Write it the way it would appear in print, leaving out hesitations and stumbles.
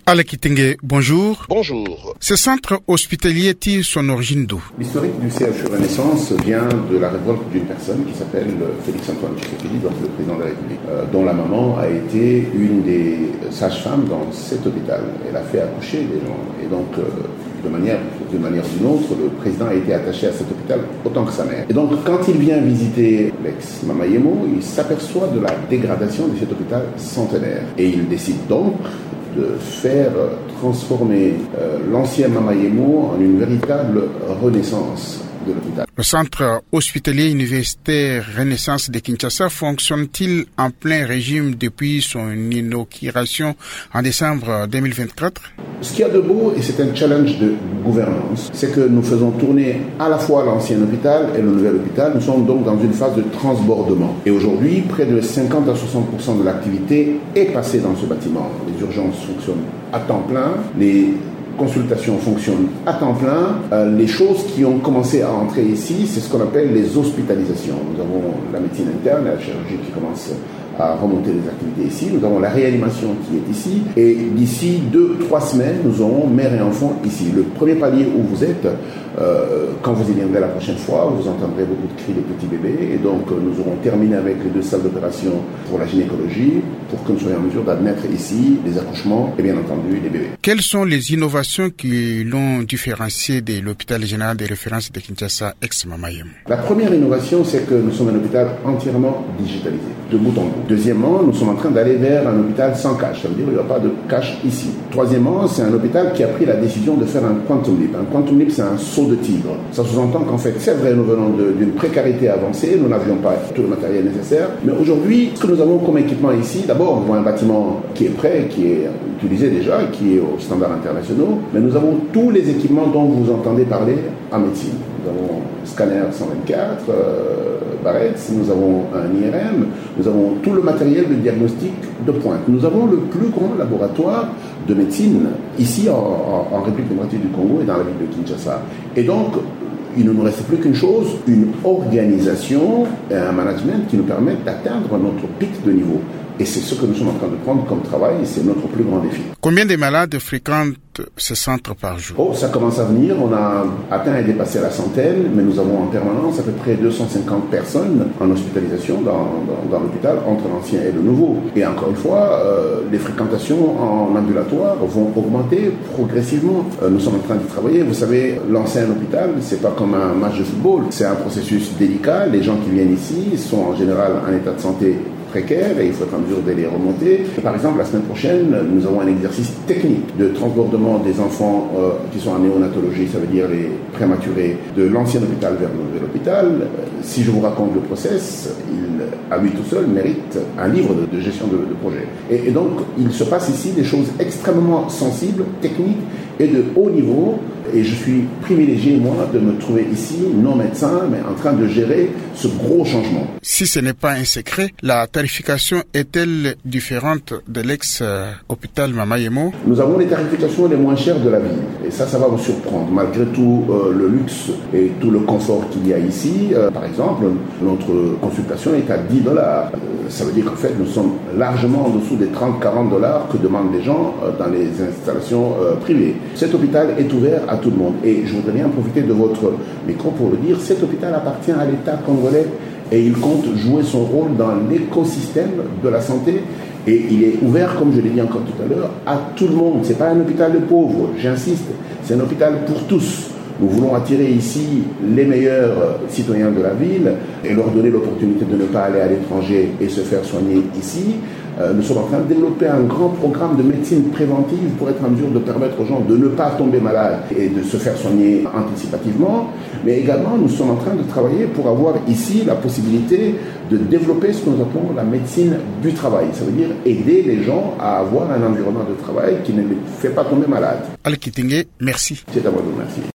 Alain Kitenge, bonjour. Bonjour. Ce centre hospitalier tire son origine d'où? L'historique du CHU Renaissance vient de la révolte d'une personne qui s'appelle Félix-Antoine Tshisekedi, donc le président de la République, dont la maman a été une des sages-femmes dans cet hôpital. Elle a fait accoucher des gens. Et donc, d'une manière ou d'une autre, le président a été attaché à cet hôpital autant que sa mère. Et donc, quand il vient visiter l'ex-Mama Yemo, il s'aperçoit de la dégradation de cet hôpital centenaire. Et il décide donc de faire transformer l'ancien Mama Yemo en une véritable renaissance de l'hôpital. Le centre hospitalier universitaire Renaissance de Kinshasa fonctionne-t-il en plein régime depuis son inauguration en décembre 2024? Ce qu'il y a de beau, et c'est un challenge de gouvernance, c'est que nous faisons tourner à la fois l'ancien hôpital et le nouvel hôpital. Nous sommes donc dans une phase de transbordement. Et aujourd'hui, près de 50 à 60% de l'activité est passée dans ce bâtiment. Les urgences fonctionnent à temps plein, les consultations fonctionnent à temps plein. Les choses qui ont commencé à entrer ici, c'est ce qu'on appelle les hospitalisations. Nous avons la médecine interne, la chirurgie qui commence à remonter les activités ici. Nous avons la réanimation qui est ici. Et d'ici 2-3 semaines, nous aurons mère et enfant ici. Le premier palier où vous êtes, quand vous y viendrez la prochaine fois, vous entendrez beaucoup de cris de petits bébés. Et donc, nous aurons terminé avec les 2 salles d'opération pour la gynécologie, pour que nous soyons en mesure d'admettre ici les accouchements et bien entendu les bébés. Quelles sont les innovations qui l'ont différencié de l'hôpital général de référence de Kinshasa, ex-Mama Yemo? La première innovation, c'est que nous sommes un hôpital entièrement digitalisé, de bout en bout. Deuxièmement, nous sommes en train d'aller vers un hôpital sans cash. Ça veut dire qu'il n'y aura pas de cash ici. Troisièmement, c'est un hôpital qui a pris la décision de faire un quantum leap. Un quantum leap, c'est un saut de tigre. Ça sous-entend qu'en fait, c'est vrai, nous venons d'une précarité avancée, nous n'avions pas tout le matériel nécessaire. Mais aujourd'hui, ce que nous avons comme équipement ici, d'abord, nous avons un bâtiment qui est prêt, qui est utilisé déjà, qui est aux standards internationaux. Mais nous avons tous les équipements dont vous entendez parler en médecine. Nous avons scanner 124, Barrett, nous avons un IRM, nous avons tout le matériel de diagnostic de pointe. Nous avons le plus grand laboratoire de médecine ici en République démocratique du Congo et dans la ville de Kinshasa. Et donc, il ne nous reste plus qu'une chose, une organisation et un management qui nous permettent d'atteindre notre pic de niveau. Et c'est ce que nous sommes en train de prendre comme travail et c'est notre plus grand défi. Combien de malades fréquentent ce centre par jour? Ça commence à venir. On a atteint et dépassé la centaine, mais nous avons en permanence à peu près 250 personnes en hospitalisation dans l'hôpital entre l'ancien et le nouveau. Et encore une fois, les fréquentations en ambulatoire vont augmenter progressivement. Nous sommes en train de travailler. Vous savez, l'ancien hôpital, c'est pas comme un match de football. C'est un processus délicat. Les gens qui viennent ici sont en général en état de santé précaires et il faut être en mesure de les remonter. Par exemple, la semaine prochaine, nous avons un exercice technique de transbordement des enfants qui sont en néonatologie, ça veut dire les prématurés, de l'ancien hôpital vers le nouvel hôpital. Si je vous raconte le process, il, à lui tout seul, mérite un livre de gestion de projet. Et donc, il se passe ici des choses extrêmement sensibles, techniques et de haut niveau. Et je suis privilégié, moi, de me trouver ici, non médecin, mais en train de gérer ce gros changement. Si ce n'est pas un secret, la tarification est-elle différente de l'ex-hôpital Mama Yemo? Nous avons les tarifications les moins chères de la ville. Et ça va vous surprendre. Malgré tout le luxe et tout le confort qu'il y a ici, par exemple, notre consultation est à $10. Ça veut dire qu'en fait, nous sommes largement en dessous des $30-40 que demandent les gens dans les installations privées. Cet hôpital est ouvert à tout le monde. Et je voudrais bien profiter de votre micro pour le dire, cet hôpital appartient à l'État congolais et il compte jouer son rôle dans l'écosystème de la santé. Et il est ouvert, comme je l'ai dit encore tout à l'heure, à tout le monde. Ce n'est pas un hôpital de pauvres, j'insiste, c'est un hôpital pour tous. Nous voulons attirer ici les meilleurs citoyens de la ville et leur donner l'opportunité de ne pas aller à l'étranger et se faire soigner ici. Nous sommes en train de développer un grand programme de médecine préventive pour être en mesure de permettre aux gens de ne pas tomber malades et de se faire soigner anticipativement. Mais également, nous sommes en train de travailler pour avoir ici la possibilité de développer ce que nous appelons la médecine du travail. Ça veut dire aider les gens à avoir un environnement de travail qui ne les fait pas tomber malades. Alain Kitenge, merci. C'est à moi de vous remercier.